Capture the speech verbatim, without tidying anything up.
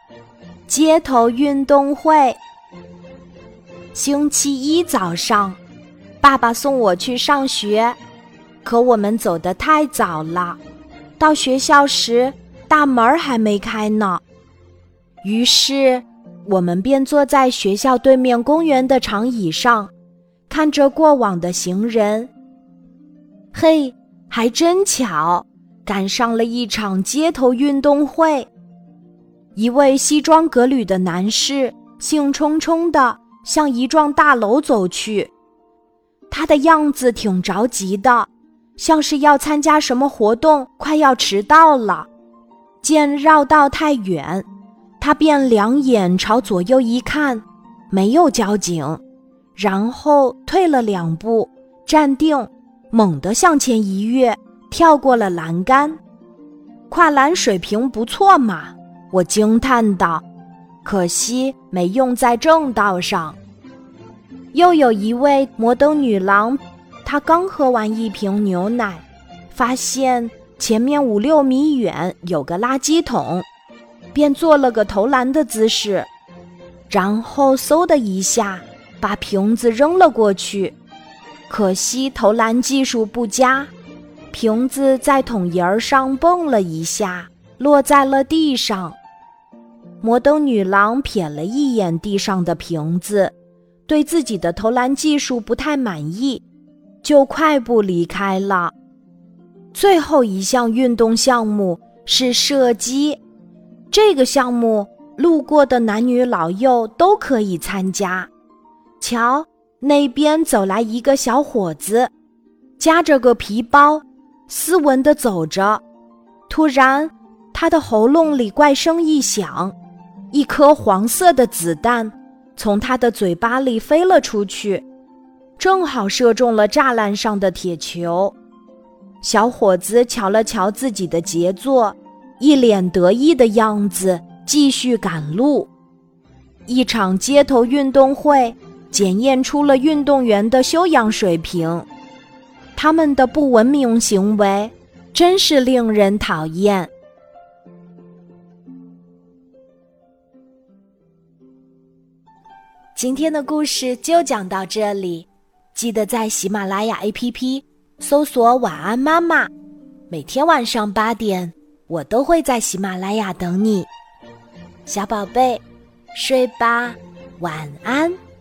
街头运动会。星期一早上，爸爸送我去上学，可我们走得太早了，到学校时大门还没开呢。于是我们便坐在学校对面公园的长椅上，看着过往的行人。嘿，还真巧，赶上了一场街头运动会。一位西装革履的男士兴冲冲地向一幢大楼走去，他的样子挺着急的，像是要参加什么活动，快要迟到了。见绕道太远，他便两眼朝左右一看，没有交警，然后退了两步，站定，猛地向前一跃，跳过了栏杆。跨栏水平不错嘛，我惊叹道，可惜没用在正道上。又有一位摩登女郎，她刚喝完一瓶牛奶，发现前面五六米远有个垃圾桶，便做了个投篮的姿势，然后嗖的一下把瓶子扔了过去。可惜投篮技术不佳，瓶子在桶沿上蹦了一下，落在了地上。摩登女郎瞥了一眼地上的瓶子，对自己的投篮技术不太满意，就快步离开了。最后一项运动项目是射击，这个项目路过的男女老幼都可以参加。瞧，那边走来一个小伙子，夹着个皮包，斯文地走着。突然，他的喉咙里怪声一响，一颗黄色的子弹从他的嘴巴里飞了出去，正好射中了栅栏上的铁球。小伙子瞧了瞧自己的杰作，一脸得意的样子，继续赶路。一场街头运动会检验出了运动员的修养水平，他们的不文明行为真是令人讨厌。今天的故事就讲到这里，记得在喜马拉雅 A P P 搜索晚安妈妈，每天晚上八点，我都会在喜马拉雅等你。小宝贝，睡吧，晚安。